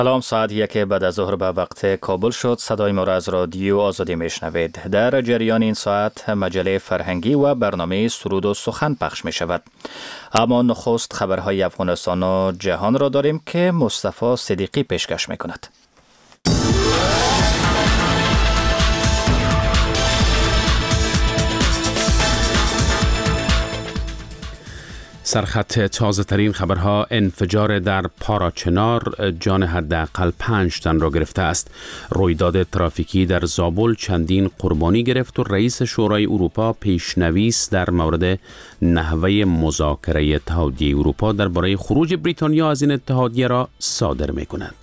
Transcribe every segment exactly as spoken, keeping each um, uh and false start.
سلام، ساعت یک بعد از ظهر به وقت کابل شد. صدای ما را از رادیو آزادی میشنوید. در جریان این ساعت مجله فرهنگی و برنامه سرود و سخن پخش می شود. اما نخست خبرهای افغانستان و جهان را داریم که مصطفی صدیقی پیشکش می کند. سرخط تازه ترین خبرها: انفجار در پاراچنار جان حداقل پنج تن را گرفته است. رویداد ترافیکی در زابل چندین قربانی گرفت و رئیس شورای اروپا پیشنویس در مورد نحوه مذاکره اتحادیه اروپا درباره خروج بریتانیا از این اتحادیه را صادر می کند.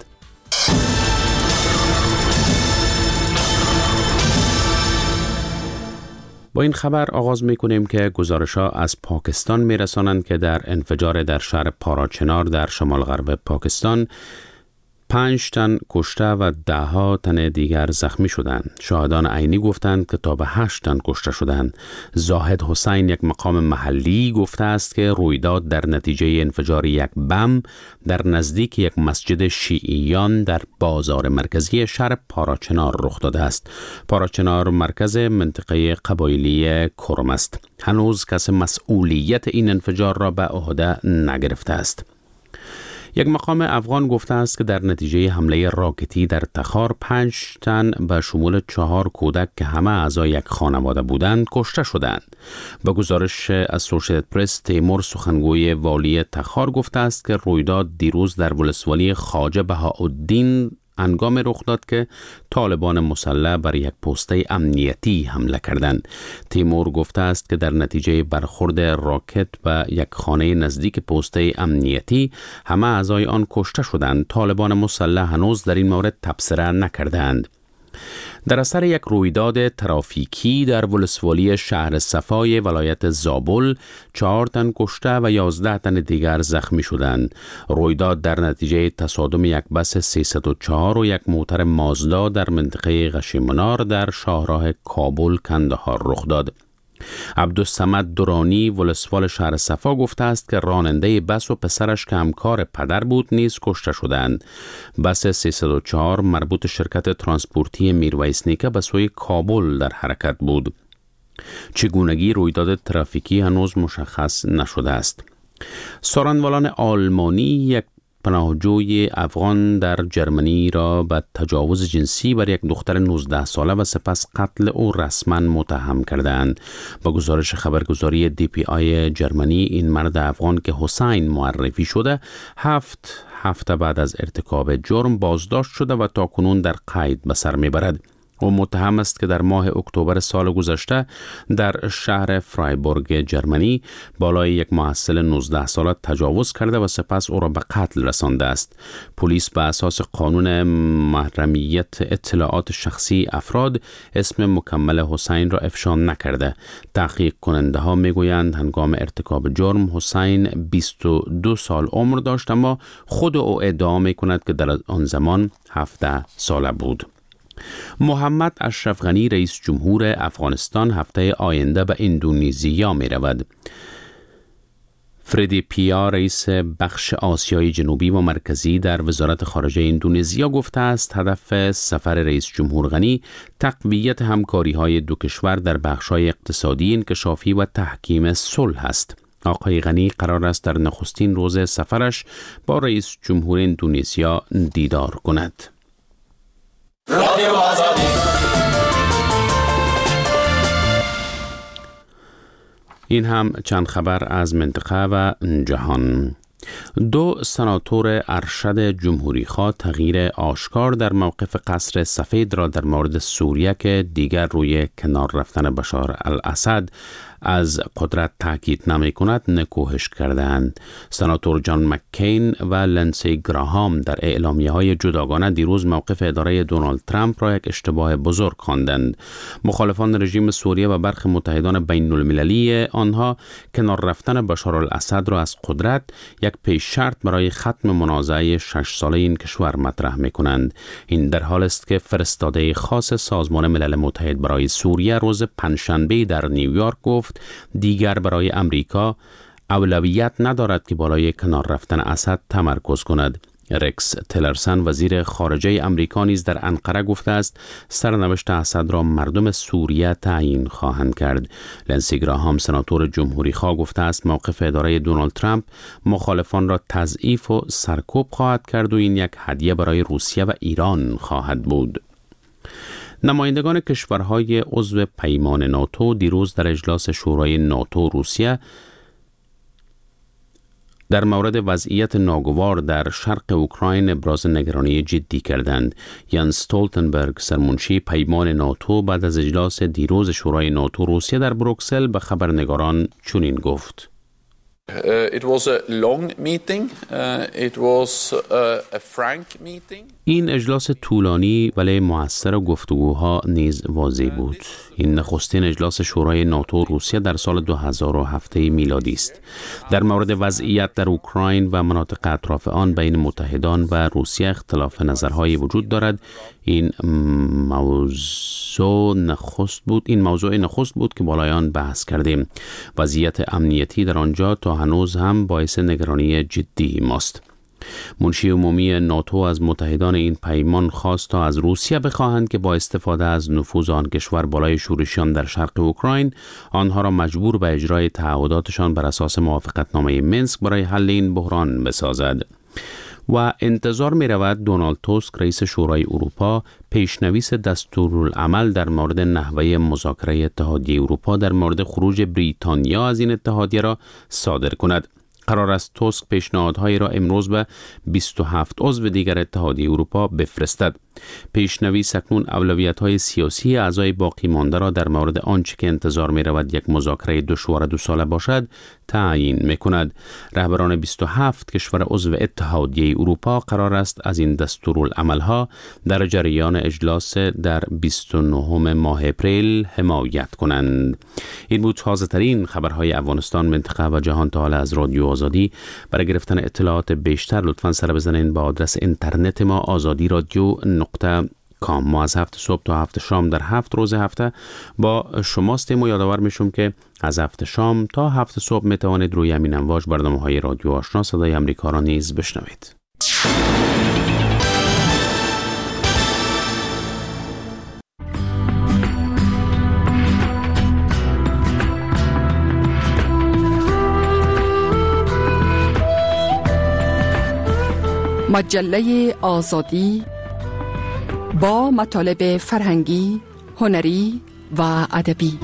با این خبر آغاز می کنیم که گزارش‌ها از پاکستان می رسانند که در انفجار در شهر پاراچنار در شمال غرب پاکستان پنج تن کشته و ده ها تن دیگر زخمی شدند. شاهدان عینی گفتند که تا به هشت تن کشته شدند. زاهد حسین، یک مقام محلی، گفته است که رویداد در نتیجه انفجار یک بم در نزدیک یک مسجد شیعیان در بازار مرکزی شهر پاراچنار رخ داده است. پاراچنار مرکز منطقه قبایلی کرم است. هنوز کس مسئولیت این انفجار را به عهده نگرفته است. یک مقام افغان گفته است که در نتیجه حمله راکتی در تخار پنج تن به شمول چهار کودک که همه اعضای یک خانواده بودند کشته شدند. به گزارش اسوشییتد پرس، تیمور، سخنگوی والی تخار، گفته است که رویداد دیروز در ولسوالی خواجه بهاءالدین هنگام رخ داد که طالبان مسلح بر یک پسته امنیتی حمله کردند. تیمور گفته است که در نتیجه برخورد راکت به یک خانه نزدیک پسته امنیتی همه اعضای آن کشته شدند. طالبان مسلح هنوز در این مورد تبصره نکردند. در اثر یک رویداد ترافیکی در ولسوالی شهر صفای ولایت زابل چهار تن کشته و یازده تن دیگر زخمی شدند. رویداد در نتیجه تصادم یک بس سیصد و چهار و یک موتر مازدا در منطقه غشیمنار در شاهراه کابل کندهار رخ داد. عبدالصمد درانی، ولسوال شهر صفا، گفته است که راننده بس و پسرش که همکار پدر بود نیز کشته شدند. بس سیصد و چهار مربوط شرکت ترانسپورتی میرویس نیکه به سوی کابل در حرکت بود. چگونگی رویداد ترافیکی هنوز مشخص نشده است. سارنوالان آلمانی یک پناهجوی افغان در جرمنی را به تجاوز جنسی بر یک دختر نوزده ساله و سپس قتل او رسما متهم کردند. با گزارش خبرگزاری دی پی آی جرمنی، این مرد افغان که حسین معرفی شده هفت هفته بعد از ارتکاب جرم بازداشت شده و تاکنون در قید به سر میبرد. او متهم است که در ماه اکتبر سال گذشته در شهر فرایبورگ جرمنی بالای یک محصل نوزده ساله تجاوز کرده و سپس او را به قتل رسانده است. پلیس به اساس قانون محرمیت اطلاعات شخصی افراد اسم مکمل حسین را افشا نکرده. تحقیق کننده ها می گویند هنگام ارتکاب جرم حسین بیست و دو سال عمر داشت، اما خود او ادعا می کند که در آن زمان هفده ساله بود. محمد اشرف غنی، رئیس جمهور افغانستان، هفته آینده به اندونزیا می رود. فردی پیا، رئیس بخش آسیای جنوبی و مرکزی در وزارت خارجه اندونزیا، گفته است هدف سفر رئیس جمهور غنی تقویت همکاری‌های دو کشور در بخش‌های اقتصادی، انکشافی و تحکیم صلح است. آقای غنی قرار است در نخستین روز سفرش با رئیس جمهور اندونزیا دیدار کند. رادیو آزادی. این هم چند خبر از منطقه و جهان. دو سناتور ارشد جمهوری‌خواه تغییر آشکار در موقف قصر سفید را در مورد سوریه که دیگر روی کنار رفتن بشار الاسد از قدرت تاکید نمی کند نکوهش کردند. سناتور جان مککین و لنسی گراهام در اعلامیه های جداگانه دیروز موقف اداره دونالد ترامپ را یک اشتباه بزرگ خواندند. مخالفان رژیم سوریه و برخی متحدان بین المللی آنها کنار رفتن بشار الاسد را از قدرت یک پیش شرط برای ختم منازعه شش ساله این کشور مطرح می کنند. این در حال است که فرستاده خاص سازمان ملل متحد برای سوریه روز پنجشنبه در نیویورک گفت دیگر برای امریکا اولویت ندارد که بالای کنار رفتن اسد تمرکز کند. رکس تلرسن وزیر خارجه امریکا نیز در انقره گفته است سرنوشت اسد را مردم سوریه تعیین خواهند کرد. لنسی گراهام سناتور جمهوری خواه گفته است موقف اداره دونالد ترامپ مخالفان را تضعیف و سرکوب خواهد کرد و این یک هدیه برای روسیه و ایران خواهد بود. نمایندگان کشورهای عضو پیمان ناتو دیروز در اجلاس شورای ناتو روسیه در مورد وضعیت ناگوار در شرق اوکراین ابراز نگرانی جدی کردند. یانس استولتنبرگ سرمنشی پیمان ناتو بعد از اجلاس دیروز شورای ناتو روسیه در بروکسل به خبرنگاران چنین گفت: Uh, it was a long meeting. Uh, it was uh, a frank meeting. این اجلاس طولانی ولی مؤثر و گفتگوها نیز واضح بود. این نخستین اجلاس شورای ناتو روسیه در سال دو هزار و هفت میلادی است. در مورد وضعیت در اوکراین و مناطق اطراف آن بین متحدان و روسیه اختلاف نظرهایی وجود دارد. این موضوع نخست بود این موضوع نخست بود که بالای آن بحث کردیم. وضعیت امنیتی در آنجا تا هنوز هم باعث نگرانی جدی ماست. منشی عمومی ناتو از متحدان این پیمان خواست تا از روسیه بخواهند که با استفاده از نفوذ آن کشور بالای شورشیان در شرق اوکراین آنها را مجبور به اجرای تعهداتشان بر اساس موافقتنامه منسک برای حل این بحران بسازد. و انتظار می رود دونالد توسک رئیس شورای اروپا پیشنویس دستورالعمل در مورد نحوه مذاکره اتحادیه اروپا در مورد خروج بریتانیا از این اتحادیه را صادر کند. قرار است توسک پیشنهادهایی را امروز به بیست و هفت عضو دیگر اتحادیه اروپا بفرستد. پیشنویس اکنون اولویت‌های سیاسی اعضای باقی مانده را در مورد آنچه که انتظار می‌رود یک مذاکره دشوار دو ساله باشد تعیین می‌کند. رهبران بیست و هفت کشور عضو اتحادیه اروپا قرار است از این دستورالعمل‌ها در جریان اجلاس در بیست و نهم ماه اپریل حمایت کنند. این بود تازه‌ترین خبرهای افغانستان، منطقه و جهان تا حالا از رادیو آزادی. برای گرفتن اطلاعات بیشتر لطفاً سر بزنید به آدرس اینترنت ما آزادی رادیو نقطه کام. ما از هفت صبح تا هفت شام در هفت روز هفته با شماستیم و یادآور میشم که از هفت شام تا هفت صبح میتوانید روی همین امواج برنامه‌های رادیو آشنا صدای آمریکا را نیز بشنوید. مجله آزادی با مطالب فرهنگی، هنری و ادبی.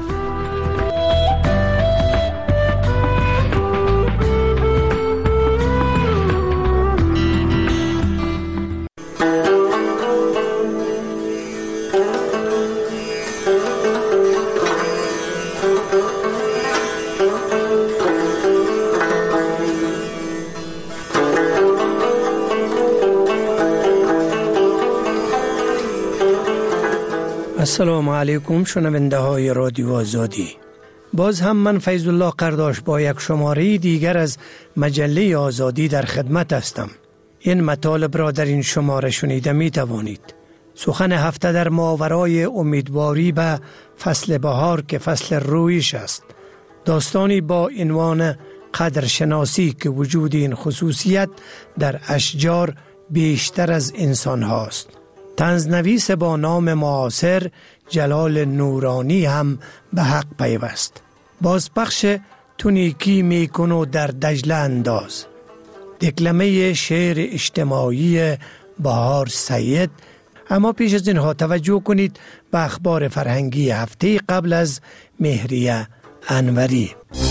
السلام علیکم شنونده های رادیو آزادی. باز هم من فیض الله قرداش با یک شماره دیگر از مجله آزادی در خدمت هستم. این مطالب را در این شماره شنیده می توانید. سخن هفته در ماورای امیدواری به فصل بهار که فصل رویش است. داستانی با عنوان قدرشناسی که وجود این خصوصیت در اشجار بیشتر از انسان هاست. طنزنویس با نام معاصر جلال نورانی هم به حق پیوست. بازپخش تو نیکی میکن و در دجله انداز. دکلمه شعر اجتماعی بهار سید. اما پیش از اینها توجه کنید به اخبار فرهنگی هفته قبل از مهریه انوری.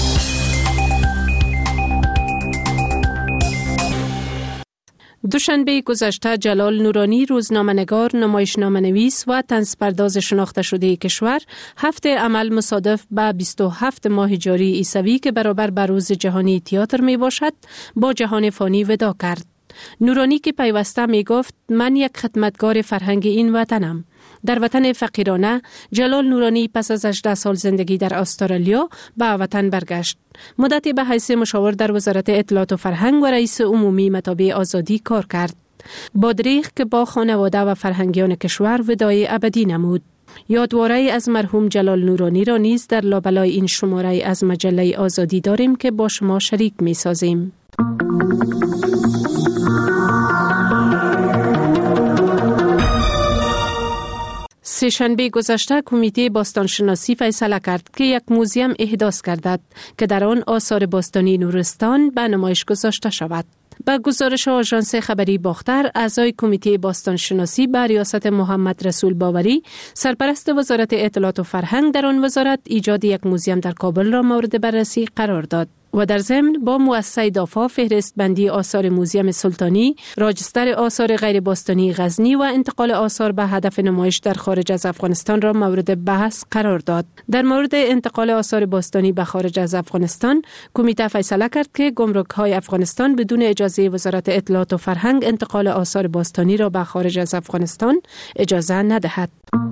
دوشنبه گذشته جلال نورانی روزنامه‌نگار، نمایشنامه‌نویس و طنزپرداز شناخته شده کشور هفته عمل مصادف به بیست و هفت ماه جاری عیسوی که برابر به روز جهانی تئاتر می باشد با جهان فانی وداع کرد. نورانی که پیوسته می گفت من یک خدمتگار فرهنگ این وطنم. در وطن فقیرانه جلال نورانی پس از هجده سال زندگی در استرالیا به وطن برگشت. مدتی به حیث مشاور در وزارت اطلاعات و فرهنگ و رئیس عمومی مطابع آزادی کار کرد. با دریغ که با خانواده و فرهنگیان کشور وداع ابدی نمود. یادواره از مرحوم جلال نورانی را نیز در لابلای این شماره از مجله آزادی داریم که با شما شریک می سازیم. سه‌شنبه گذشته کمیته باستانشناسی فیصله کرد که یک موزیم احداث گردد که در آن آثار باستانی نورستان به نمایش گذاشته شود. با گزارش آژانس خبری باختر، اعضای کمیته باستانشناسی به ریاست محمد رسول باوری، سرپرست وزارت اطلاعات و فرهنگ در آن وزارت، ایجاد یک موزیم در کابل را مورد بررسی قرار داد و در ضمن با مؤسسه دافا فهرست بندی آثار موزیم سلطانی، راجستر آثار غیر باستانی غزنی و انتقال آثار به هدف نمایش در خارج از افغانستان را مورد بحث قرار داد. در مورد انتقال آثار باستانی به خارج از افغانستان، کمیته فیصله کرد که گمرک‌های افغانستان بدون اجازه وزارت اطلاعات و فرهنگ انتقال آثار باستانی را به خارج از افغانستان اجازه ندهد.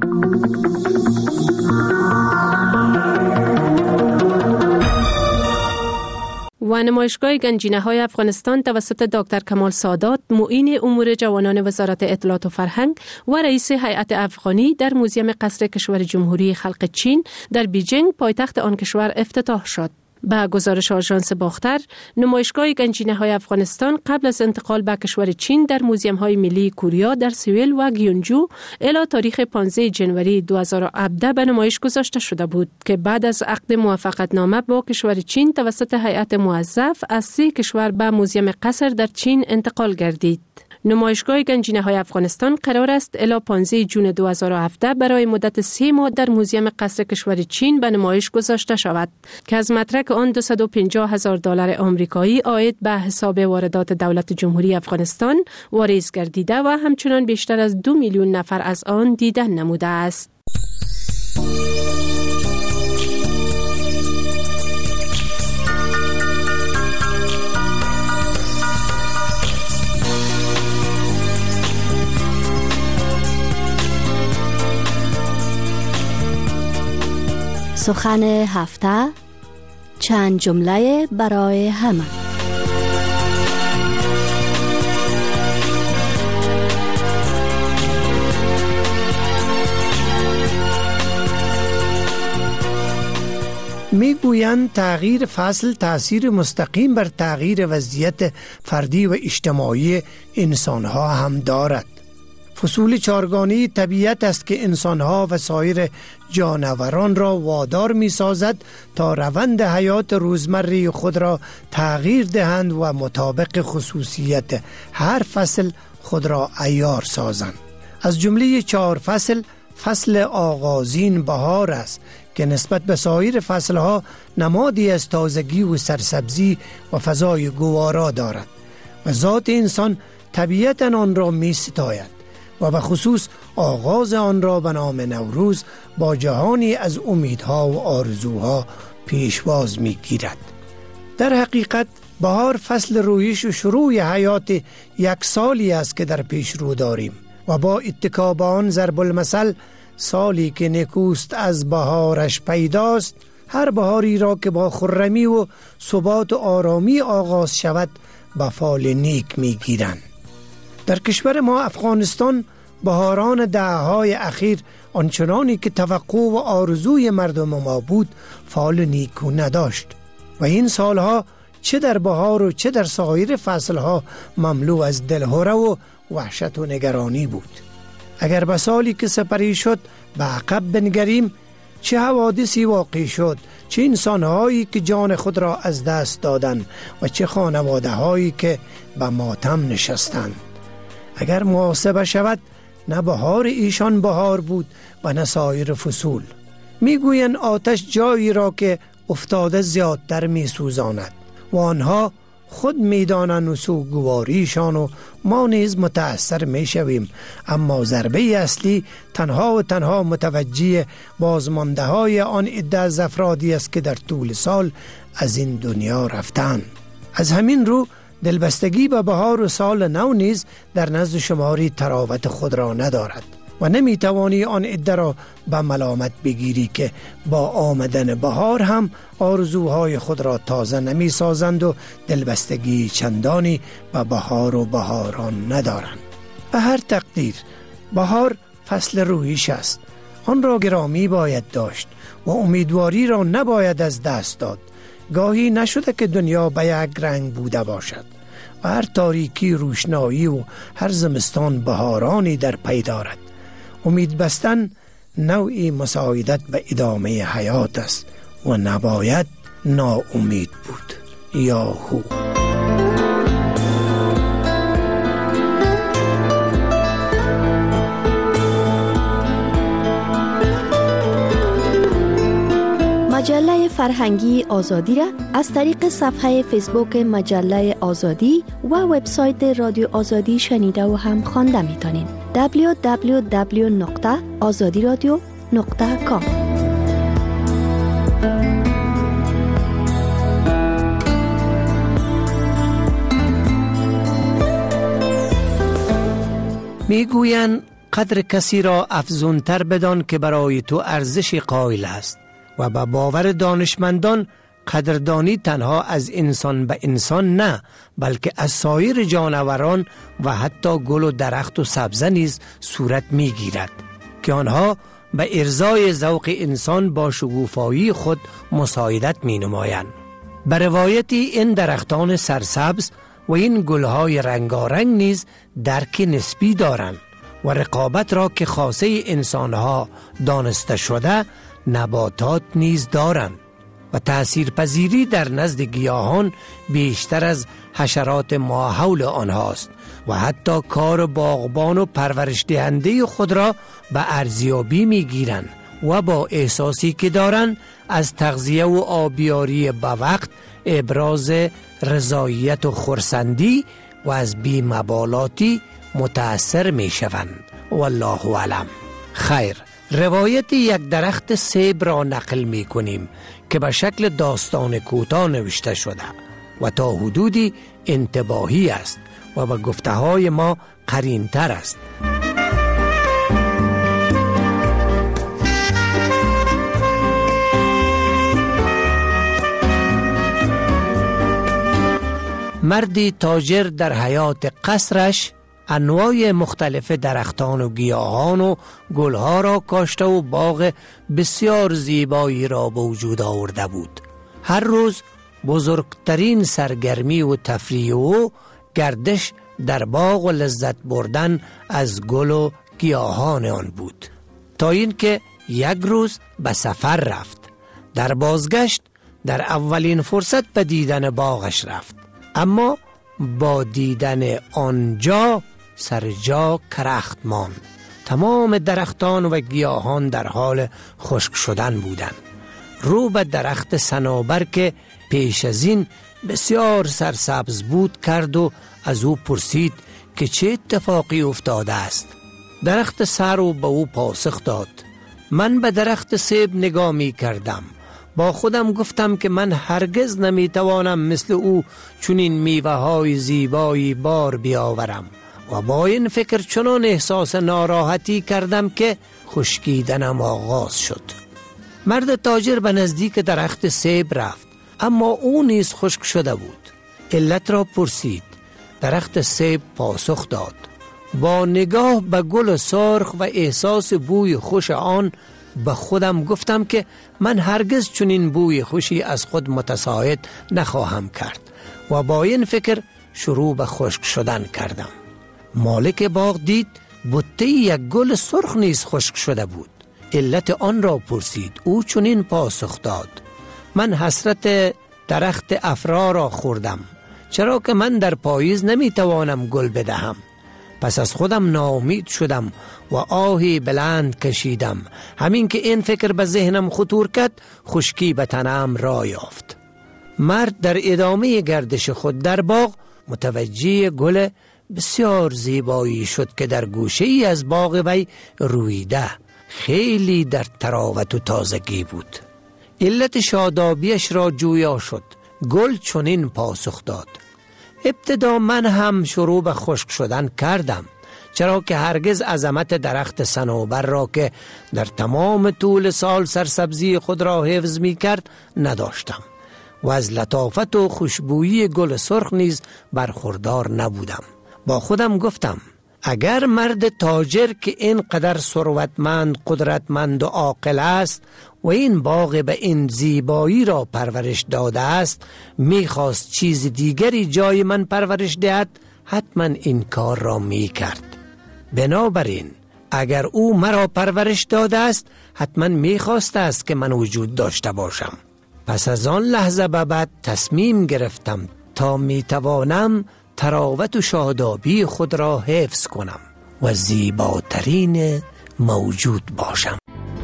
و نمایشگاه گنجینه‌های افغانستان توسط دکتر کمال سادات، معین امور جوانان وزارت اطلاعات و فرهنگ و رئیس هیئت افغانی در موزیم قصر کشور جمهوری خلق چین در بیجینگ، پایتخت آن کشور، افتتاح شد. با گزارش آژانس باختر، نمایشگاه گنجینه‌های افغانستان قبل از انتقال به کشور چین در موزیم‌های ملی کوریا در سوئیل و گیونجو الی تاریخ پانزده ژانویه دو هزار و هفده به نمایش گذاشته شده بود که بعد از عقد موافقتنامه با کشور چین توسط هیئت موظف از سه کشور به موزیم قصر در چین انتقال گردید. نمایشگاه گنجینه‌های افغانستان قرار است الی پانزده ژوئن دو هزار و هفده برای مدت سه ماه در موزیم قصر کشور چین به نمایش گذاشته شود که از مترک آن دویست و پنجاه هزار دلار آمریکایی عاید به حساب واردات دولت جمهوری افغانستان واریز گردیده و همچنان بیشتر از دو میلیون نفر از آن دیدن نموده است. سخن هفته، چند جمله برای همه. میگویند تغییر فصل تأثیر مستقیم بر تغییر وضعیت فردی و اجتماعی انسانها هم دارد. فصول چارگانه طبیعت است که انسانها و سایر جانوران را وادار می سازد تا روند حیات روزمره خود را تغییر دهند و مطابق خصوصیت هر فصل خود را عیار سازند. از جمله چهار فصل، فصل آغازین بهار است که نسبت به سایر فصلها نمادی از تازگی و سرسبزی و فضای گوارا دارد و ذات انسان طبیعتاً آن را می ستاید و به خصوص آغاز آن را به نام نوروز با جهانی از امیدها و آرزوها پیشواز می گیرد. در حقیقت بهار فصل رویش و شروع حیات یک سالی است که در پیش رو داریم و با اتکا به آن ضرب المثل، سالی که نکوست از بهارش پیداست، هر بهاری را که با خرمی و ثبات و آرامی آغاز شود به فال نیک می گیرند. در کشور ما افغانستان بهاران دهه‌های اخیر آنچنانی که توقع و آرزوی مردم ما بود فال نیکو نداشت و این سالها چه در بهار و چه در سایر فصلها مملو از دلهره و وحشت و نگرانی بود. اگر به سالی که سپری شد به عقب بنگریم، چه حوادثی واقع شد، چه انسانهایی که جان خود را از دست دادند و چه خانواده هایی که به ماتم نشستند. اگر محاسبه شود، نه بهار ایشان بهار بود و نه سایر فصول. میگویند آتش جایی را که افتاده زیادتر می سوزاند و آنها خود میدانند و سوگواریشان و ما نیز متأثر می شویم، اما ضربه اصلی تنها و تنها متوجه بازمانده های آن عده از افرادی است که در طول سال از این دنیا رفتند. از همین رو دلبستگی به بهار و سال نو نیز در نزد شماری تراوت خود را ندارد و نمی توانی آن عده را به ملامت بگیری که با آمدن بهار هم آرزوهای خود را تازه نمی سازند و دلبستگی چندانی به بهار و بهاران ندارند. به هر تقدیر بهار فصل رویش است، آن را گرامی باید داشت و امیدواری را نباید از دست داد. گاهی نشده که دنیا به یک رنگ بوده باشد و هر تاریکی روشنایی و هر زمستان بهارانی در پی دارد. امید بستن نوعی مساعدت به ادامه حیات است و نباید ناامید بود. یاهو. مجله فرهنگی آزادی را از طریق صفحه فیسبوک مجله آزادی و وبسایت رادیو آزادی شنیده و هم خوانده میتونین. دبلیو دبلیو دبلیو نقطه آزادی رادیو نقطه کام. میگویند قدر کسی را افزونتر بدان که برای تو ارزش قائل است و به باور دانشمندان قدردانی تنها از انسان به انسان نه، بلکه از سایر جانوران و حتی گل و درخت و سبزه نیز صورت میگیرد که آنها به ارضای ذوق انسان با شگوفایی خود مساعدت می نمایند. به روایتی این درختان سرسبز و این گلهای رنگارنگ نیز درک نسبی دارند و رقابت را که خاصه انسانها دانسته شده نباتات نیز دارند و تأثیرپذیری در نزد گیاهان بیشتر از حشرات ماحول آنهاست و حتی کار باغبان و پرورش دهنده خود را به ارزیابی می گیرند و با احساسی که دارند از تغذیه و آبیاری به وقت ابراز رضایت و خرسندی و از بی‌مبالاتی متأثر می شوند. والله اعلم. خیر، روایت یک درخت سیب را نقل می کنیم که به شکل داستان کوتاه نوشته شده و تا حدودی انتباهی است و به گفته های ما قرین تر است. مردی تاجر در حیات قصرش انواع مختلف درختان و گیاهان و گلها را کاشته و باغ بسیار زیبایی را به وجود آورده بود. هر روز بزرگترین سرگرمی و تفریح و گردش در باغ و لذت بردن از گل و گیاهان آن بود، تا اینکه یک روز به سفر رفت. در بازگشت در اولین فرصت به دیدن باغش رفت، اما با دیدن آنجا سرجا کرخت ماند. تمام درختان و گیاهان در حال خشک شدن بودند. رو به درخت صنوبر که پیش از این بسیار سرسبز بود کرد و از او پرسید که چه اتفاقی افتاده است. درخت سرو به او پاسخ داد: من به درخت سیب نگاه می کردم، با خودم گفتم که من هرگز نمی توانم مثل او چنین میوه های زیبایی بار بیاورم و با این فکر چنان احساس ناراحتی کردم که خشکیدنم آغاز شد. مرد تاجر به نزدیک درخت سیب رفت، اما او نیز خشک شده بود. علت را پرسید. درخت سیب پاسخ داد: با نگاه به گل سرخ و احساس بوی خوش آن به خودم گفتم که من هرگز چنین بوی خوشی از خود متساعد نخواهم کرد و با این فکر شروع به خشک شدن کردم. مالک باغ دید بوته یک گل سرخ نیز خشک شده بود. علت آن را پرسید. او چنین پاسخ داد: من حسرت درخت افرا را خوردم، چرا که من در پاییز نمیتوانم گل بدهم. پس از خودم ناامید شدم و آهی بلند کشیدم. همین که این فکر به ذهنم خطور کرد، خشکی به تنم را یافت. مرد در ادامه گردش خود در باغ متوجه گل بسیار زیبایی شد که در گوشه ای از باغ وی رویده، خیلی در تراوت و تازگی بود. علت شادابیش را جویا شد. گل چنین پاسخ داد: ابتدا من هم شروع به خشک شدن کردم، چرا که هرگز عظمت درخت صنوبر را که در تمام طول سال سرسبزی خود را حفظ می کرد نداشتم و از لطافت و خوشبویی گل سرخ نیز برخوردار نبودم. با خودم گفتم اگر مرد تاجر که اینقدر ثروتمند، قدرتمند و عاقل است و این باغ به این زیبایی را پرورش داده است، میخواست چیز دیگری جای من پرورش دهد، حتما این کار را میکرد. بنابراین اگر او مرا پرورش داده است حتما میخواسته است که من وجود داشته باشم. پس از آن لحظه به بعد تصمیم گرفتم تا میتوانم تراوت و شادابی خود را حفظ کنم و زیباترین موجود باشم.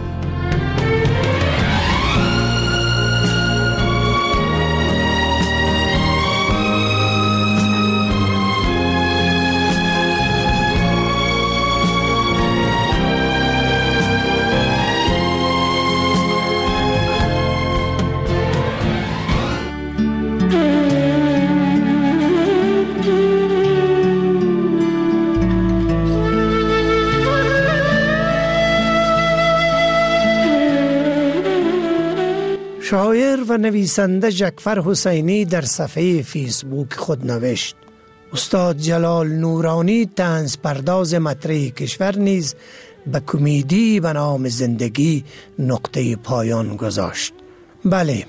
شاعر و نویسنده جعفر حسینی در صفحه فیسبوک خود نوشت: استاد جلال نورانی طنز پرداز مطرح کشور نیز به کمدی به نام زندگی نقطه پایان گذاشت. بله،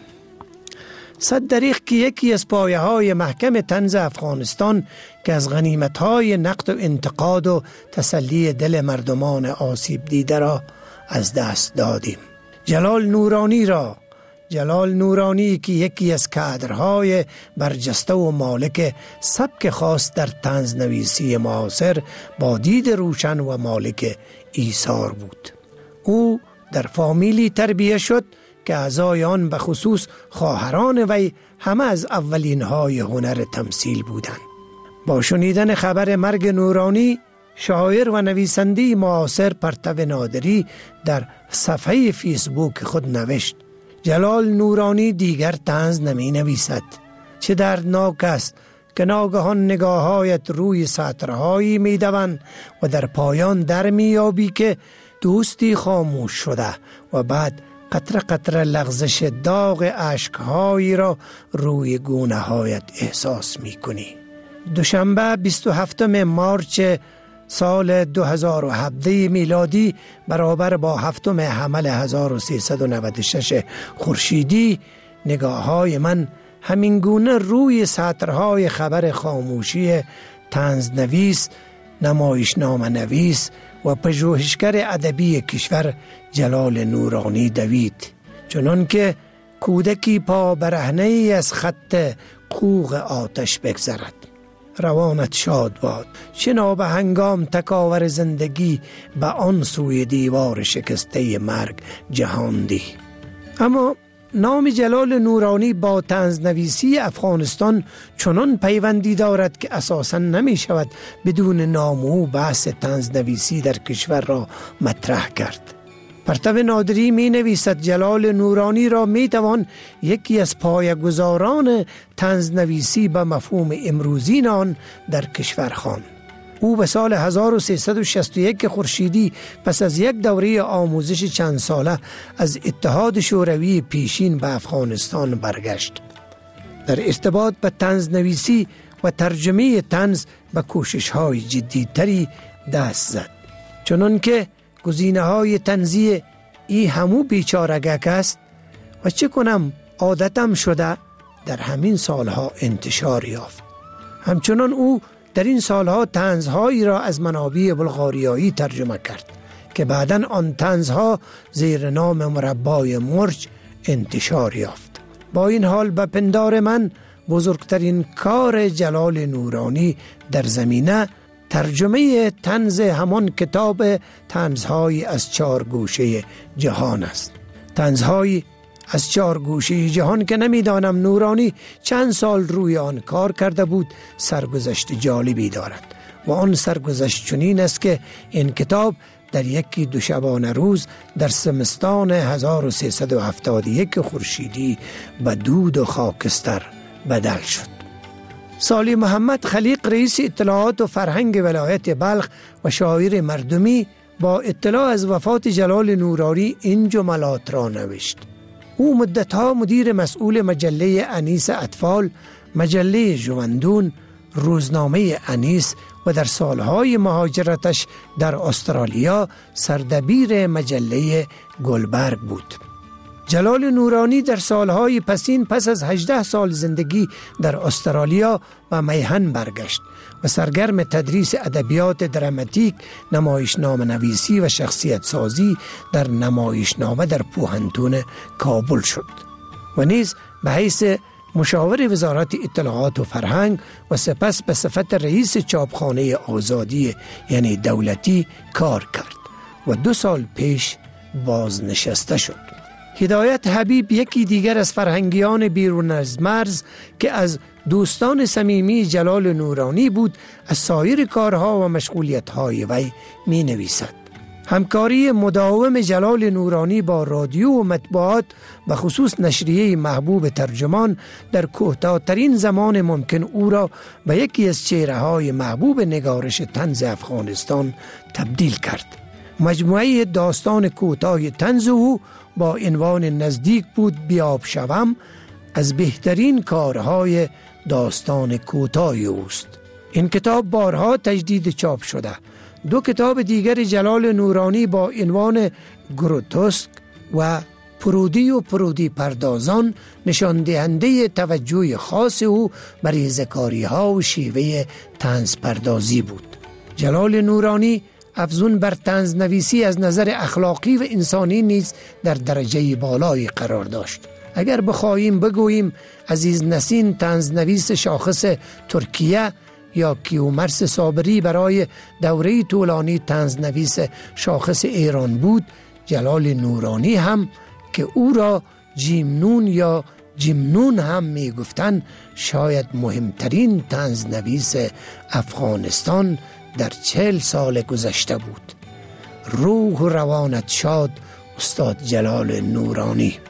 صد دریغ که یکی از پایه های محکم طنز افغانستان که از غنیمت های نقد و انتقاد و تسلی دل مردمان آسیب دیده را از دست دادیم. جلال نورانی را جلال نورانی که یکی از کادرهای برجسته و مالک سبک خاص در طنز نویسی معاصر با دید روشن و مالک ایثار بود. او در فامیلی تربیه شد که اعضای آن به خصوص خواهران وی همه از اولین های هنر تمثیل بودند. با شنیدن خبر مرگ نورانی، شاعر و نویسنده معاصر پرتو نادری در صفحه فیسبوک خود نوشت: جلال نورانی دیگر طنز نمی نویسد. چه دردناک است که ناگهان نگاهایت روی سطرهایی می دوند و در پایان در می یابی که دوستی خاموش شده و بعد قطره قطره لغزش داغ اشکهایی را روی گونه هایت احساس می کنی. دوشنبه بیست و هفتم مارچ سال دو هزار و هفده میلادی برابر با هفتم حمل هزار و سیصد و نود و شش خورشیدی، نگاه های من همین گونه روی سطرهای خبر خاموشی طنز نویس، نمایشنامه نویس و پژوهشگر ادبی کشور جلال نورانی دوید، چنان که کودکی پا برهنه‌ای از خط قوق آتش بگذرد. روانت شاد باد، چنا به هنگام تکاور زندگی به آن سوی دیوار شکسته مرگ جهاندی. اما نام جلال نورانی با طنز نویسی افغانستان چنان پیوندی دارد که اساساً نمی شود بدون نام او بحث طنز نویسی در کشور را مطرح کرد. پرتو نادری می نویسد جلال نورانی را می توان یکی از پایه‌گذاران طنز نویسی به مفهوم امروزین آن در کشور خواند. او به سال هزار و سیصد و شصت و یک خورشیدی پس از یک دوره آموزش چند ساله از اتحاد شوروی پیشین به افغانستان برگشت. در ارتباط به طنز نویسی و ترجمه طنز به کوشش های جدی تری دست زد، چنان که گزینه های طنزی ای همو بیچارگک است و چه کنم عادتم شده در همین سالها انتشار یافت. همچنان او در این سالها طنزهایی را از منابع بلغاریایی ترجمه کرد که بعداً آن طنزها زیر نام مربای مرج انتشار یافت. با این حال به پندار من بزرگترین کار جلال نورانی در زمینه ترجمه طنز همان کتاب طنزهای از چار گوشه جهان است. طنزهای از چار گوشه جهان که نمیدانم نورانی چند سال روی آن کار کرده بود سرگذشت جالبی دارد و آن سرگذشت چنین است که این کتاب در یکی دوشبانه روز در سمستان هزار و سیصد و هفتاد و یک خورشیدی به دود و خاکستر بدل شد. سالی محمد خلیق رئیس اطلاعات و فرهنگ ولایت بلخ و شاعر مردمی با اطلاع از وفات جلال نورانی این جملات را نوشت: او مدتها مدیر مسئول مجله انیس اطفال، مجله جوندون، روزنامه انیس و در سالهای مهاجرتش در استرالیا سردبیر مجله گلبرگ بود. جلال نورانی در سالهای پسین پس از هجده سال زندگی در استرالیا و میهن برگشت و سرگرم تدریس ادبیات دراماتیک، نمایشنامه نویسی و شخصیت سازی در نمایشنامه در پوهنتون کابل شد و نیز به حیث مشاور وزارت اطلاعات و فرهنگ و سپس به صفت رئیس چاپخانه آزادی یعنی دولتی کار کرد و دو سال پیش بازنشسته شد. هدایت حبیب یکی دیگر از فرهنگیان بیرون از مرز که از دوستان صمیمی جلال نورانی بود، از سایر کارها و مشغولیت‌های وی می نویسد. همکاری مداوم جلال نورانی با رادیو و مطبوعات و خصوص نشریه محبوب ترجمان در کوتاه‌ترین زمان ممکن او را به یکی از چهره‌های محبوب نگارش طنز افغانستان تبدیل کرد. مجموعه داستان کوتاه طنز او با عنوان نزدیک بود بیاب شوم از بهترین کارهای داستان کوتاه اوست. این کتاب بارها تجدید چاپ شده. دو کتاب دیگر جلال نورانی با عنوان گروتسک و پرودی و پرودی پردازان نشان دهنده توجه خاص او بر ریزکاری ها و شیوه طنز پردازی بود. جلال نورانی افزون بر طنز نویسی از نظر اخلاقی و انسانی نیز در درجه بالایی قرار داشت. اگر بخواهیم بگوییم عزیز نسین طنز نویس شاخص ترکیه یا کیومرث صابری برای دوره طولانی طنز نویس شاخص ایران بود، جلال نورانی هم که او را جیمنون یا جیمنون هم می گفتن شاید مهمترین طنز نویس افغانستان در چهل سال گذشته بود. روح و روانت شاد استاد جلال نورانی.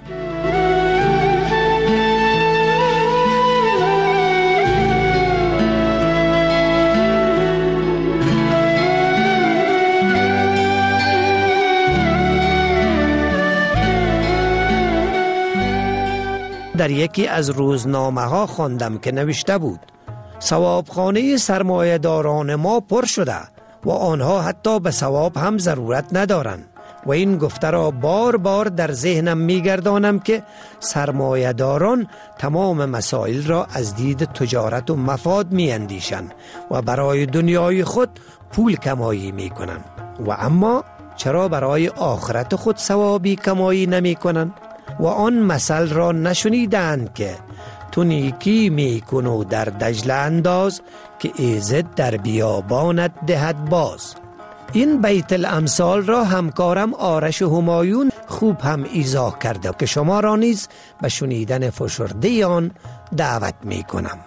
در یکی از روزنامه ها خواندم که نوشته بود ثوابخانه سرمایه‌داران ما پر شده و آنها حتی به ثواب هم ضرورت ندارند و این گفته را بار بار در ذهنم می‌گردانم که سرمایه‌داران تمام مسائل را از دید تجارت و مفاد می‌اندیشند و برای دنیای خود پول کمایی می‌کنند و اما چرا برای آخرت خود ثوابی کمایی نمی‌کنند؟ و آن مثل را نشنیدند که تو نیکی میکن و در دجله انداز که ایزد در بیابانت دهد باز. این بیت الامثال را همکارم آرش همایون خوب هم ایضاح کرده که شما را نیز به شنیدن فشرده آن دعوت میکنم.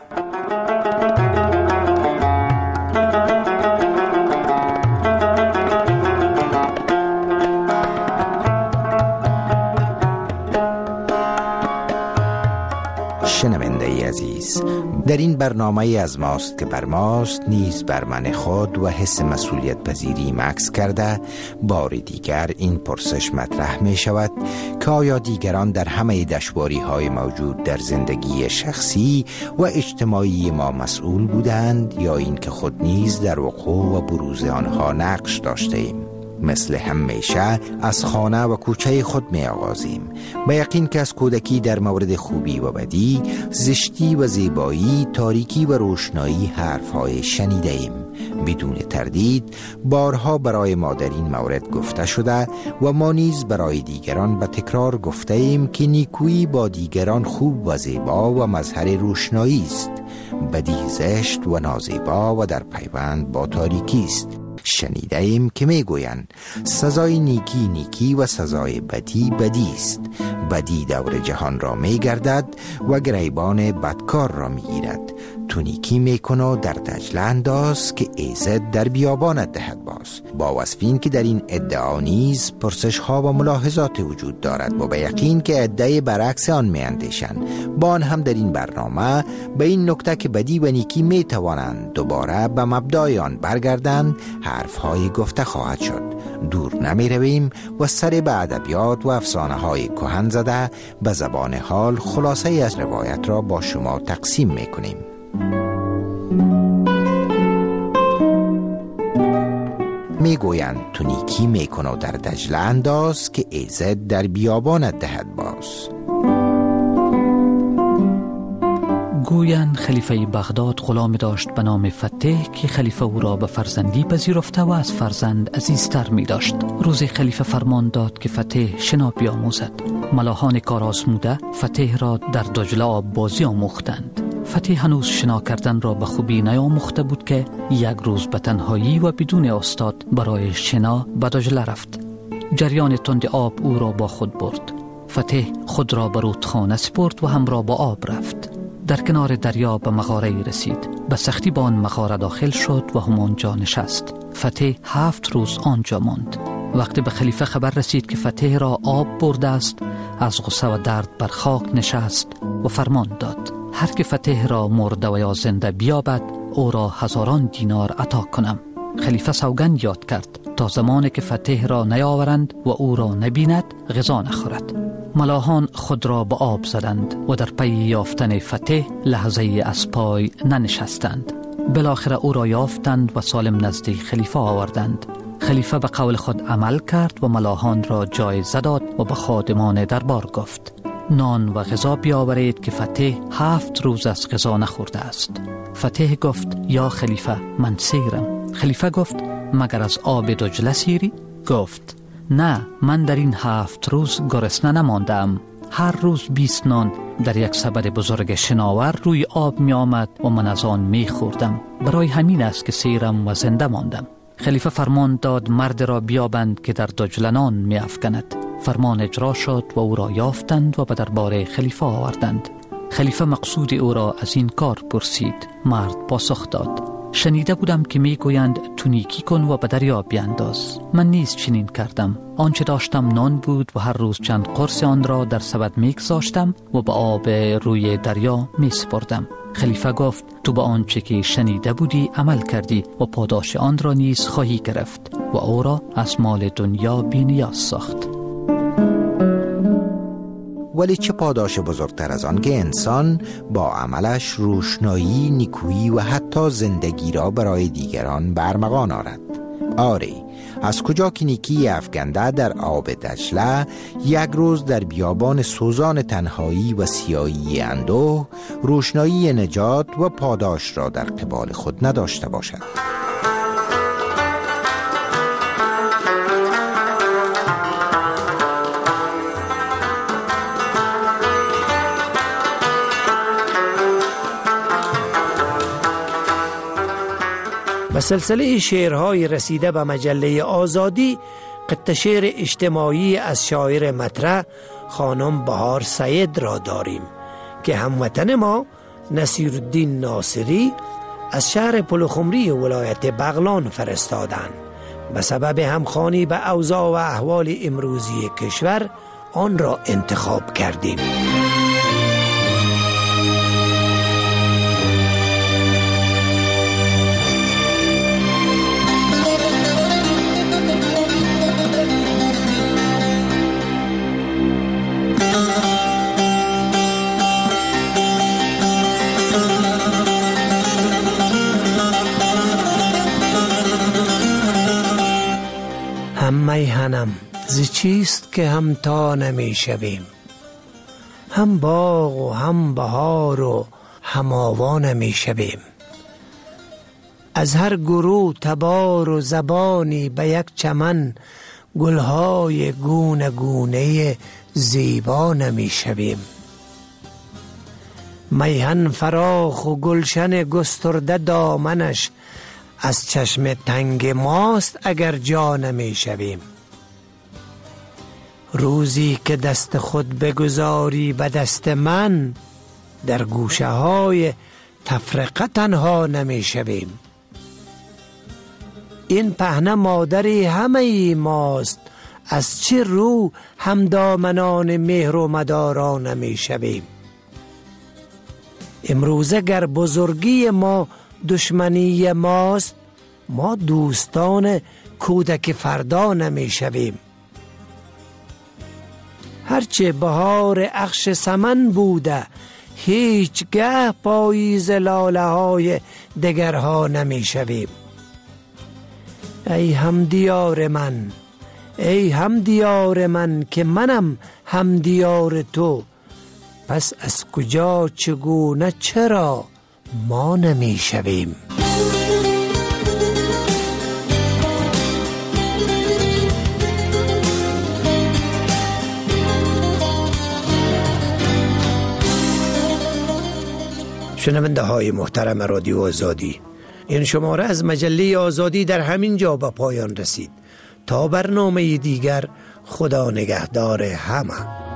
شنونده عزیز، در این برنامه از ماست که بر ماست نیز بر من خود و حس مسئولیت پذیری مکس کرده بار دیگر این پرسش مطرح می شود که آیا دیگران در همه دشواری های موجود در زندگی شخصی و اجتماعی ما مسئول بودند یا این که خود نیز در وقوع و بروز آنها نقش داشته ایم؟ مثل همیشه از خانه و کوچه خود می آغازیم، با یقین که از کودکی در مورد خوبی و بدی، زشتی و زیبایی، تاریکی و روشنایی حرفهای شنیده ایم. بدون تردید بارها برای ما در این مورد گفته شده و ما نیز برای دیگران به تکرار گفته ایم که نیکویی با دیگران خوب و زیبا و مظهر روشنایی است، بدی زشت و نازیبا و در پیوند با تاریکی است. شنیده ایم که می گویند سزای نیکی نیکی و سزای بدی بدی است. بدی دور جهان را می گردد و گریبان بدکار را می گیرد. تو نیکی می کن و در دجله انداز که ایزد در بیابانت دهد باز. با وصفین که در این ادعا نیز پرسش ها و ملاحظات وجود دارد و به یقین که ادعای برعکس آن می اندیشند. با آن هم در این برنامه به این نکته که بدی و نیکی می توانند دوباره به مبدای آن برگردند حرف های گفته خواهد شد. دور نمی رویم و سر به ادبیات و افسانه های کهن زده به زبان حال خلاصه از روایت را با شما تقسیم می کنیم. میگویند تو نیکی میکن و در دجله انداز که ایزد در بیابانت دهد باز. گویند خلیفه بغداد غلامی داشت به نام فتح که خلیفه او را به فرزندی پذیرفته و از فرزند عزیزتر می داشت. روزی خلیفه فرمان داد که فتح شنا بیاموزد. ملاحان کار آزموده فتح را در دجله آب بازی آموختند. فتح هنوز شنا کردن را به خوبی نیاموخته بود که یک روز به تنهایی و بدون استاد برای شنا به دجله رفت. جریان تند آب او را با خود برد. فتح خود را به رودخانه سپرد و همراه با آب رفت. در کنار دریا به مغاره‌ای رسید. به سختی به آن مغاره داخل شد و همانجا نشست. فتح هفت روز آنجا ماند. وقتی به خلیفه خبر رسید که فتح را آب برده است، از غصه و درد بر خاک نشست و فرمان داد هر که فتح را مرده و یا زنده بیابد او را هزاران دینار عطا کنم. خلیفه سوگند یاد کرد تا زمانی که فتح را نیاورند و او را نبیند غذا نخورد. ملاحان خود را به آب زدند و در پی یافتن فتح لحظه از پای ننشستند. بالاخره او را یافتند و سالم نزدیک خلیفه آوردند. خلیفه به قول خود عمل کرد و ملاحان را جایزه داد و به خادمان دربار گفت نان و غذا بیاورید که فتح هفت روز از غذا نخورده است. فتح گفت یا خلیفه من سیرم. خلیفه گفت مگر از آب دجله سیری؟ گفت نه، من در این هفت روز گرسنه نماندم. هر روز بیست نان در یک سبد بزرگ شناور روی آب می آمد و من از آن می خوردم. برای همین است که سیرم و زنده ماندم. خلیفه فرمان داد مرد را بیابند که در دجله نان می افکند. فرمان اجرا شد و او را یافتند و به دربار خلیفه آوردند. خلیفه مقصود او را از این کار پرسید. مرد پاسخ داد شنیده بودم که می گویند تو نیکی کن و به دریا بیانداز. من نیز چنین کردم. آنچه داشتم نان بود و هر روز چند قرص آن را در سبد می گذاشتم و به آب روی دریا می سپردم. خلیفه گفت تو به آنچه که شنیده بودی عمل کردی و پاداش آن را نیز خواهی گرفت و او را از مال دنیا بی نیاز ساخت. ولی چه پاداش بزرگتر از آن که انسان با عملش روشنایی، نیکویی و حتی زندگی را برای دیگران برمغان آرد. آری، از کجا که نیکی افکنده در آب دجله یک روز در بیابان سوزان تنهایی و سیاهی اندوه روشنایی نجات و پاداش را در قبال خود نداشته باشد. به سلسله شعرهای رسیده به مجله آزادی قطعه شعر اجتماعی از شاعر مطرح خانم بهار سید را داریم که هموطن ما نصیرالدین ناصری از شهر پلخمری ولایت بغلان فرستادند. به سبب همخوانی به اوضاع و احوال امروزی کشور آن را انتخاب کردیم. هم میهنم ز چیست که هم تا نمی شویم، هم باغ و هم بهار و هم آوا نمی شویم. از هر گروه تبار و زبانی به یک چمن گلهای گونه گونه زیبا نمی شویم. میهن فراخ و گلشن گسترده دامنش از چشم تنگ ماست اگر جا نمی شویم. روزی که دست خود بگذاری به دست من در گوشه های تفرقه تنها نمی شویم. این پهنه مادری همه ماست، از چه رو هم دامنان مهر و مدارا نمی شویم. امروزه گر بزرگی ما دشمنی ماست، ما دوستان کودک فردا نمی شویم. هرچه بهار اخش سمن بوده هیچگه پاییز لاله های دگرها نمی شویم. ای هم دیار من، ای هم دیار من که منم هم دیار تو، پس از کجا چگونه چرا ما نمی شویم؟ شنونده های محترم رادیو آزادی، این شماره از مجله آزادی در همین جا به پایان رسید. تا برنامه دیگر، خدا نگهدار همه.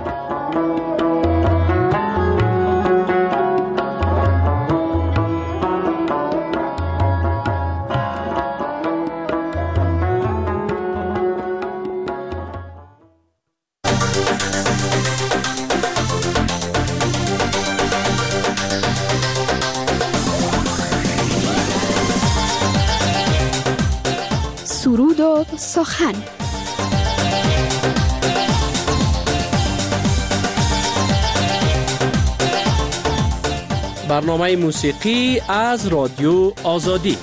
سرود و سخن. برنامه موسیقی از رادیو آزادی.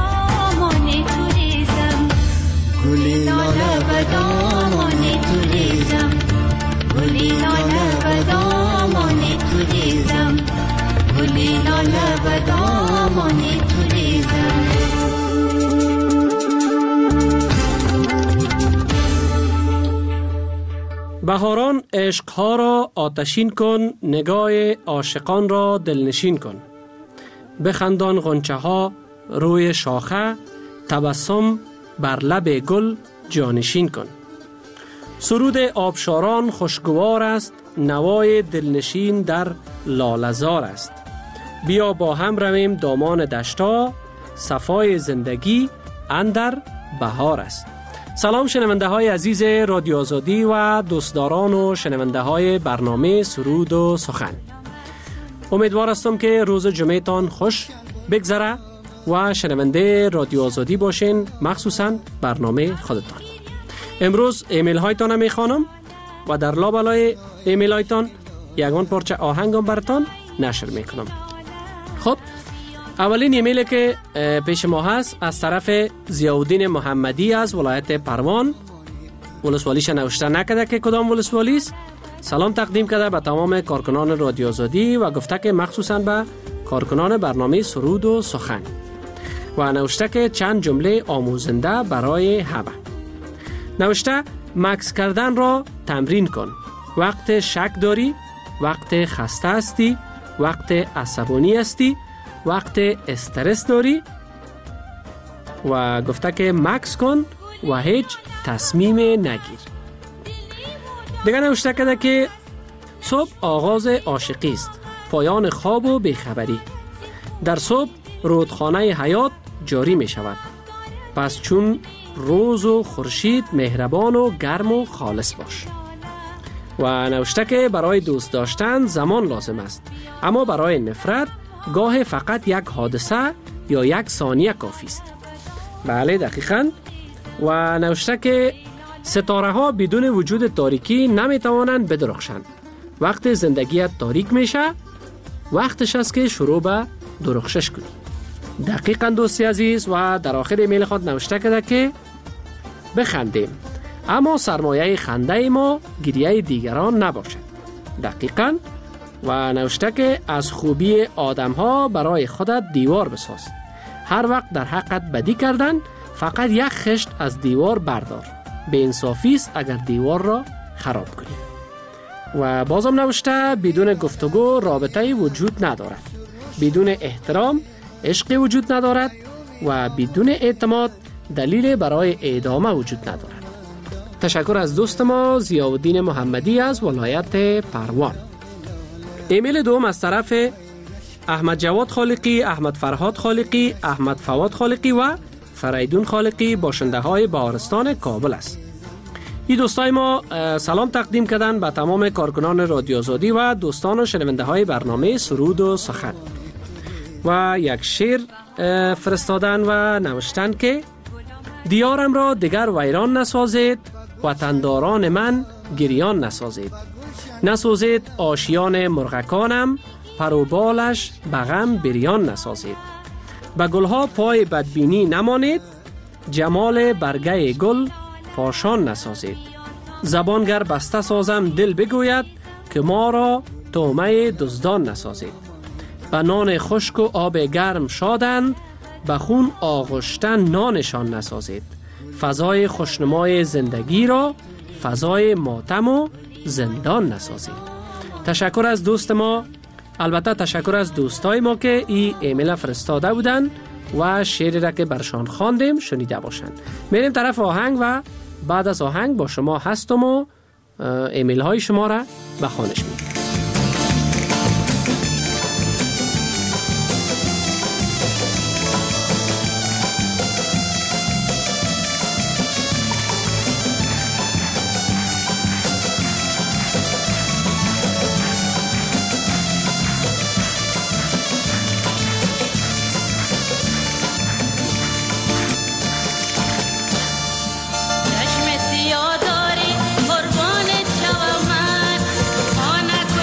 Guli lola badamane tule لاله و دامان تو ریزم، گلی لاله و دامان تو ریزم. بهاران عشقها را آتشین کن، نگاه عاشقان را دلنشین کن. بخندان غنچه ها روی شاخه، تبسم بر لب گل جانشین کن. سرود آبشاران خوشگوار است، نوای دلنشین در لاله‌زار است. بیا با هم رویم دامان دشتا، صفای زندگی اندر بهار است. سلام شنونده های عزیز رادیو آزادی و دوستداران و شنونده های برنامه سرود و سخن. امیدوار هستم که روز جمعه تان خوش بگذره و شنونده رادیو آزادی باشین، مخصوصا برنامه خودتان. امروز ایمیل هایتان می خوانم و در لابلای ایمیل هایتان یگان پارچه آهنگم براتان نشر میکنم. خب اولین ایمیلی که پیش ما هست از طرف ضیاءالدین محمدی از ولایت پروان، ولسوالیش نوشته نکرده که کدام ولسوالی است. سلام تقدیم کرده به تمام کارکنان رادیو آزادی و گفته که مخصوصا به کارکنان برنامه سرود و سخن و نوشته که چند جمله آموزنده برای همه. نوشته مکس کردن را تمرین کن. وقت شک داری، وقت خسته هستی، وقت عصبانی هستی، وقت استرس داری و گفته که مکس کن و هیچ تصمیم نگیر. دیگه نوشته کرده که صبح آغاز عاشقی است، پایان خواب و بیخبری. در صبح رودخانه حیات جاری می شود. پس چون روز و خورشید مهربان و گرم و خالص باش. و نوشته که برای دوست داشتن زمان لازم است، اما برای نفرت گاه فقط یک حادثه یا یک ثانیه کافی است. بله دقیقاً. و نوشته که ستاره ها بدون وجود تاریکی نمی توانند بدرخشند. وقت زندگیت تاریک میشه، وقتش است که شروع به درخشش کنی. دقیقاً دوستی عزیز. و در آخر ایمیل خود نوشته کرده که بخندیم، اما سرمایه خنده ما گریه دیگران نباشد. دقیقاً. و نوشته که از خوبی آدم ها برای خودت دیوار بساز. هر وقت در حقت بدی کردن فقط یک خشت از دیوار بردار. به انصافی است اگر دیوار را خراب کنی. و بازم نوشته بدون گفتگو رابطه وجود ندارد، بدون احترام عشق وجود ندارد و بدون اعتماد دلیل برای ادامه وجود ندارد. تشکر از دوست ما ضیاءالدین محمدی از ولایت پروان. ایمیل دوم از طرف احمد جواد خالقی، احمد فرهاد خالقی، احمد فواد خالقی و فریدون خالقی، باشنده های بهارستان کابل است. این دوستای ما سلام تقدیم کردن به تمام کارکنان رادیو آزادی و دوستان و شنونده های برنامه سرود و سخن و یک شعر فرستادن و نوشتن که دیارم را دیگر ویران نسازید، وطنداران من گریان نسازید. نسازید آشیان مرغکانم، پروبالش بغم بریان نسازید. به گلها پای بدبینی نمانید، جمال برگه گل پاشان نسازید. زبانگر بسته سازم دل بگوید، که ما را تومه دزدان نسازید. به نان خشک و آب گرم شادند، به خون آغشتن نانشان نسازید. فضای خوشنمای زندگی را فضای ماتم و زندان نسازید. تشکر از دوست ما، البته تشکر از دوستای ما که این ایمیل فرستاده بودن و شعری را که برشان خواندیم شنیده باشند. میریم طرف آهنگ و بعد از آهنگ با شما هستم و ایمیل های شما را بخوانش میدم. چشم سیاه داری قربانت شوم من، خانه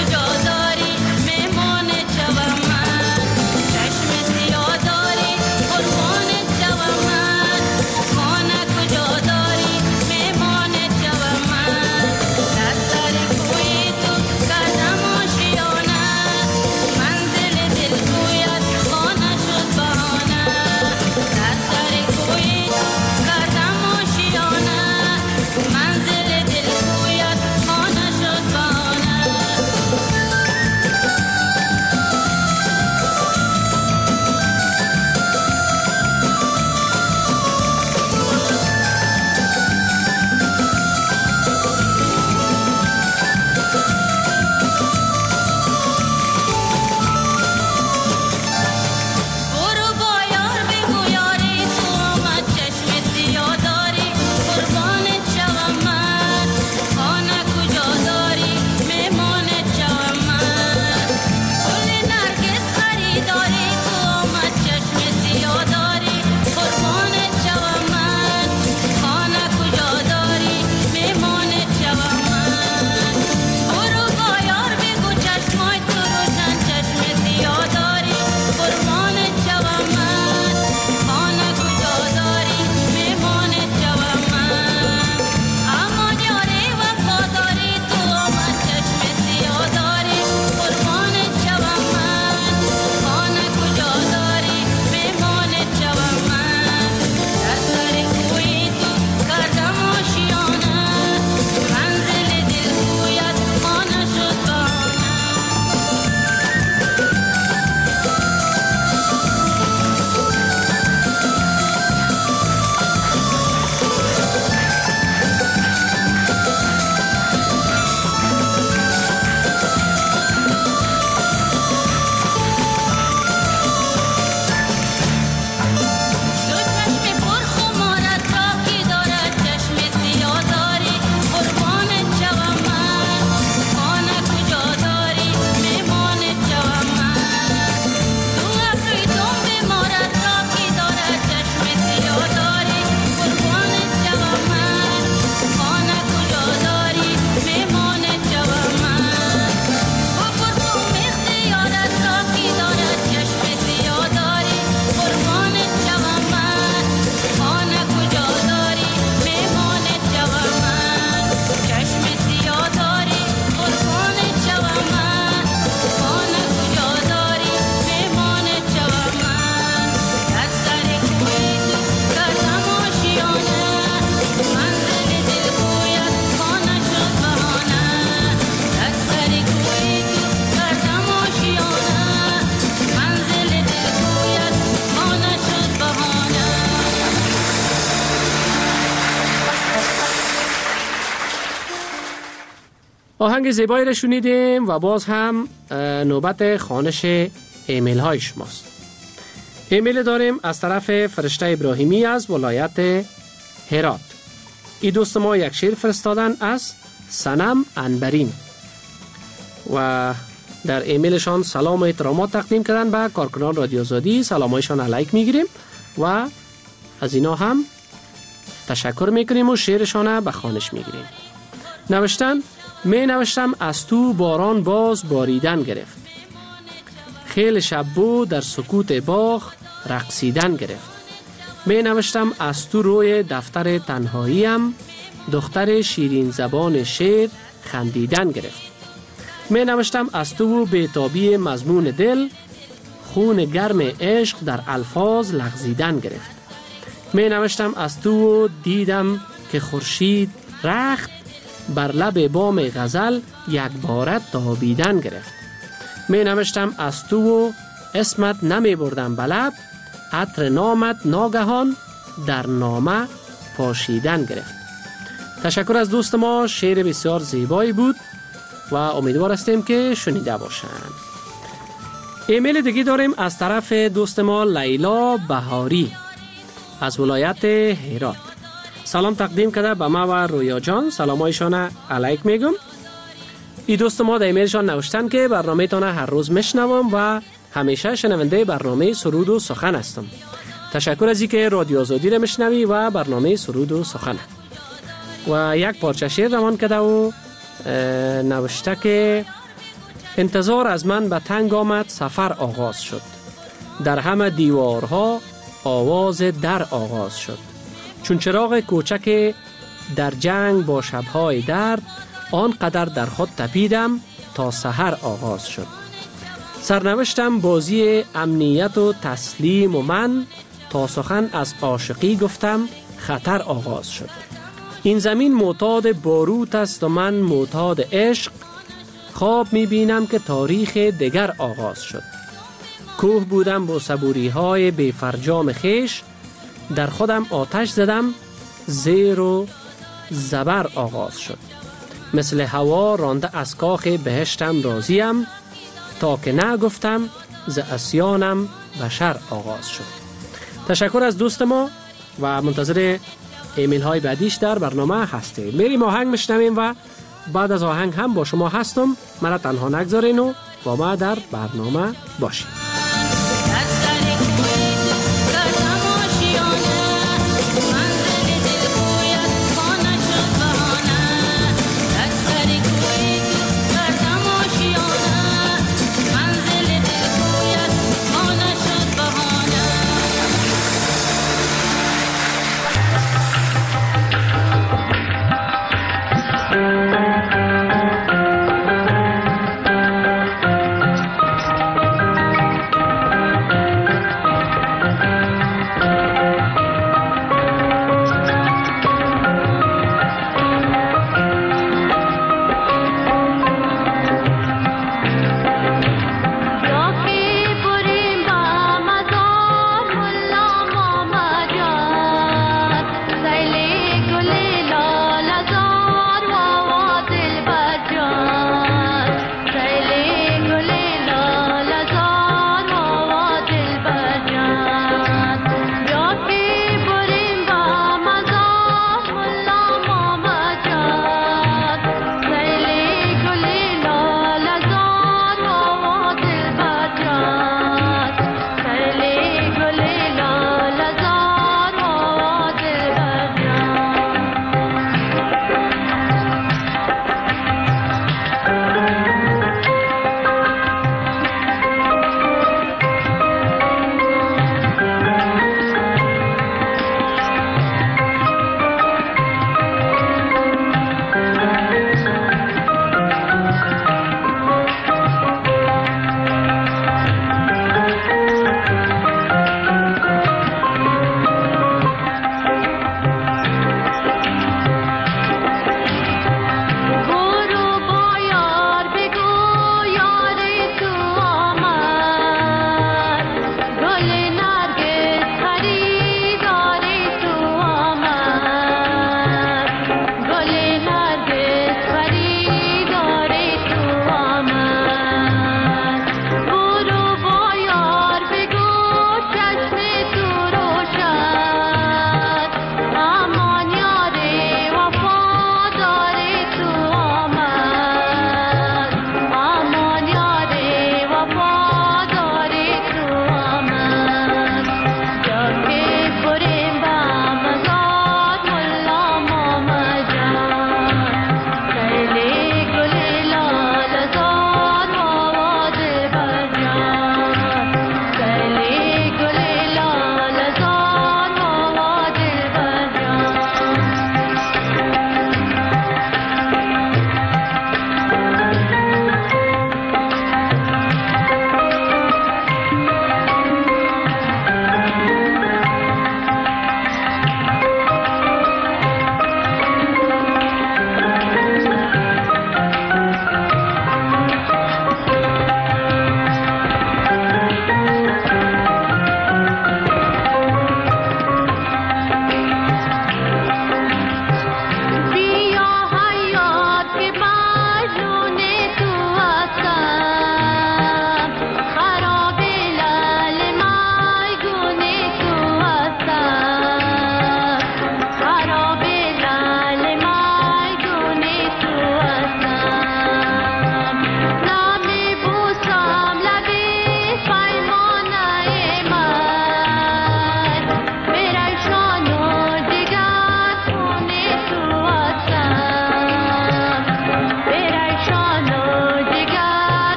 آهنگ زیبایی را شنیدیم و باز هم نوبت خوانش ایمیل های شماست. ایمیل داریم از طرف فرشته ابراهیمی از ولایت هرات. این دوست ما یک شعر فرستادن از سنم انبرین و در ایمیلشان سلام و احترامات تقدیم کردن به کارکنان رادیو آزادی. سلامایشان علیک میگیریم و از اینا هم تشکر میکنیم و شعرشان به خوانش میگیریم. نوشتن: می نوشتم از تو باران باز باریدن گرفت، خیل شب بود در سکوت باغ رقصیدن گرفت. می نوشتم از تو روی دفتر تنهاییم، دختر شیرین زبان شعر خندیدن گرفت. می نوشتم از تو بیتابی مضمون دل، خون گرم عشق در الفاظ لغزیدن گرفت. می نوشتم از تو دیدم که خورشید رخت، بر لب بام غزل یک بارت تابیدن گرفت. می نوشتم از تو اسمت نمی بردم بلب، عطر نامت ناگهان در نامه پاشیدن گرفت. تشکر از دوست ما، شعر بسیار زیبایی بود و امیدوار هستیم که شنیده باشند. ایمیل دیگه داریم از طرف دوست ما لیلا بهاری از ولایت هرات. سلام تقدیم کرده به ما و رویا جان. سلامایشان علیک میگم. این دوست ما در ایمیلشان نوشتن که برنامه تانه هر روز میشنوم و همیشه شنونده برنامه سرود و سخن هستم. تشکر از اینکه رادیو آزادی را میشنوی و برنامه سرود و سخن. و یک پارچه شعر روان کرده و نوشته که انتظار از من به تنگ آمد، سفر آغاز شد، در همه دیوارها آواز در آغاز شد. چون چراغ کوچک در جنگ با شبهای درد، آنقدر در خود تپیدم تا سحر آغاز شد. سرنوشتم بازی امنیت و تسلیم و من، تا سخن از عاشقی گفتم خطر آغاز شد. این زمین معتاد باروت است و من معتاد عشق، خواب میبینم که تاریخ دیگر آغاز شد. کوه بودم با صبوری های بی فرجام خیش، در خودم آتش زدم زیر و زبر آغاز شد. مثل هوا رانده از کاخ بهشتم راضیم، تا که نه گفتم ز عصیانم بشر آغاز شد. تشکر از دوست ما و منتظر ایمیل های بعدیش در برنامه هستیم. میریم آهنگ میشنویم و بعد از آهنگ هم با شما هستم. مرا تنها نگذارین و با ما در برنامه باشید.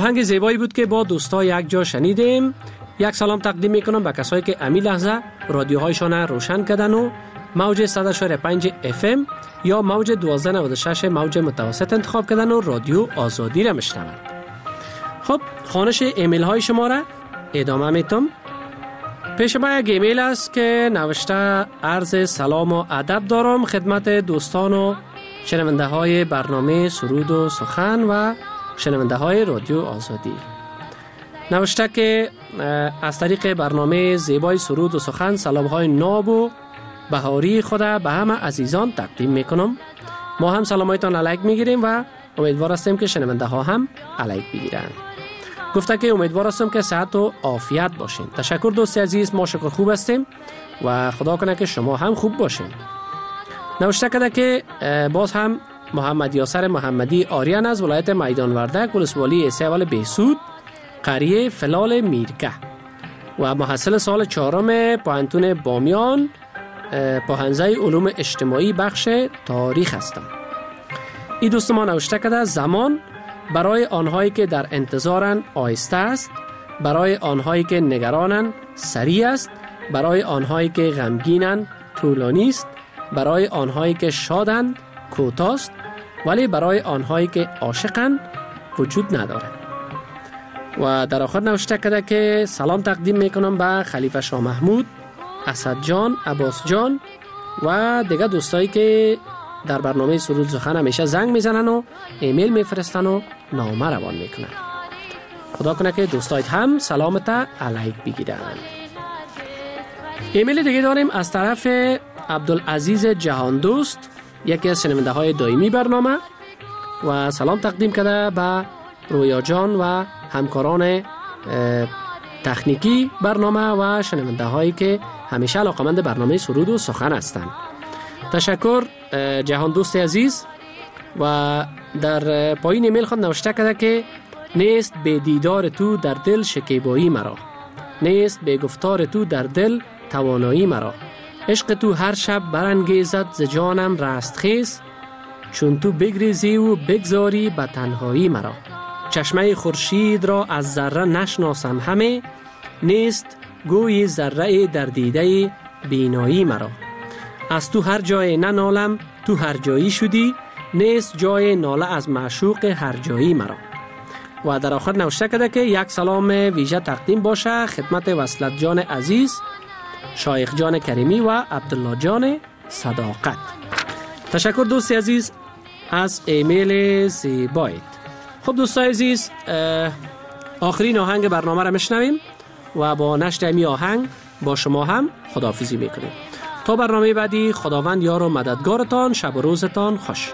آهنگ زیبایی بود که با دوستا یک جا شنیدیم. یک سلام تقدیم میکنم به کسایی که امی لحظه رادیوهایشان روشن کردن و موج صد و پنج اف ام یا موج دوازده نود و شش موج متوسط انتخاب کردن و رادیو آزادی را میشنوند. خب خوانش ایمیل های شما را ادامه میتم. پیش ما یک ایمیل است که نوشته عرض سلام و ادب دارم خدمت دوستان و شنونده های برنامه سرود و سخن و شنونده های رادیو آزادی. نوشته که از طریق برنامه زیبای سرود و سخن سلام های ناب و بهاری خود به همه عزیزان تقدیم میکنم. ما هم سلامایتان علیک میگیریم و امیدوار هستیم که شنونده ها هم علیک بگیرن. گفته که امیدوار هستم که صحت و عافیت باشین. تشکر دوست عزیز، ما شکر خوب هستیم و خدا کنه که شما هم خوب باشین. نوشته کرده که باز هم محمد یاسر محمدی آریان از ولایت میدان وردک ولسوالی سیول بهسود قریه فلال میرکه و محصل سال چهارم پوهنتون بامیان پوهنځی علوم اجتماعی بخش تاریخ هستم. این دوست ما نوشته کرده زمان برای آنهایی که در انتظارن آهسته است، برای آنهایی که نگرانن سریع است، برای آنهایی که غمگینن طولانی است، برای آنهایی که شادن کوتاه است، ولی برای آنهایی که عاشقن وجود نداره. و در آخر نوشته کرده که سلام تقدیم میکنم به خلیفه شاه محمود، اسد جان، عباس جان و دیگه دوستایی که در برنامه سرود سخن همیشه زنگ میزنن و ایمیل میفرستن و نامه روان میکنن. خدا کنه که دوستایت هم سلامت علیک بگیرن. ایمیل دیگه داریم از طرف عبدالعزیز جهان دوست، یکی از شنونده های دائمی برنامه و سلام تقدیم کرده به رویا جان و همکاران تکنیکی برنامه و شنونده هایی که همیشه علاقمند برنامه سرود و سخن هستند. تشکر جهان دوست عزیز. و در پایین ایمیل خود نوشته کرده که نیست به دیدار تو در دل شکیبایی مرا، نیست به گفتار تو در دل توانایی مرا، عشق تو هر شب برانگیزد ز جانم رستخیز، چون تو بگریزی و بگذاری به تنهایی مرا، چشمه خورشید را از ذره نشناسم همه، نیست گوی ذره در دیده بینایی مرا، از تو هر جای ننالم تو هر جایی شدی، نیست جای ناله از معشوق هر جایی مرا. و در آخر نوشته کرده که یک سلام ویژه تقدیم باشه خدمت وصلت جان عزیز، شایخ جان کریمی و عبدالله جان صداقت. تشکر دوستی عزیز از ایمیل زیبایت. خب دوستای عزیز، آخرین آهنگ برنامه را میشنویم و با نشر امی آهنگ با شما هم خداحافظی میکنیم. تا برنامه بعدی خداوند یار و مددگارتان، شب و روزتان خوش.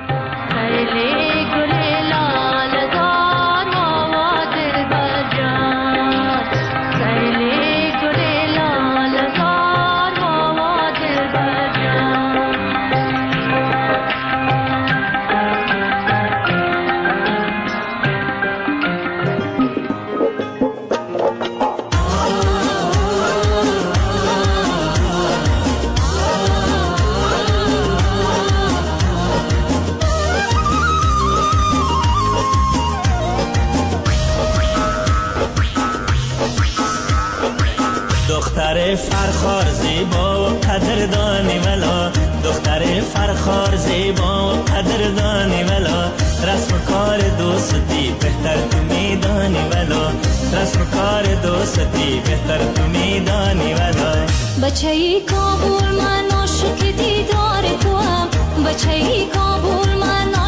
دختر فرخار زیبا و قدردانی ولا، دختر فرخار زیبا و قدردانی ولا، رسم کار دوستی بهتر تو میدانی ولا، رسم کار دوستی بهتر تو میدانی ولا. بچه‌ی کابل من عاشق دیدار توام، بچه‌ی کابل من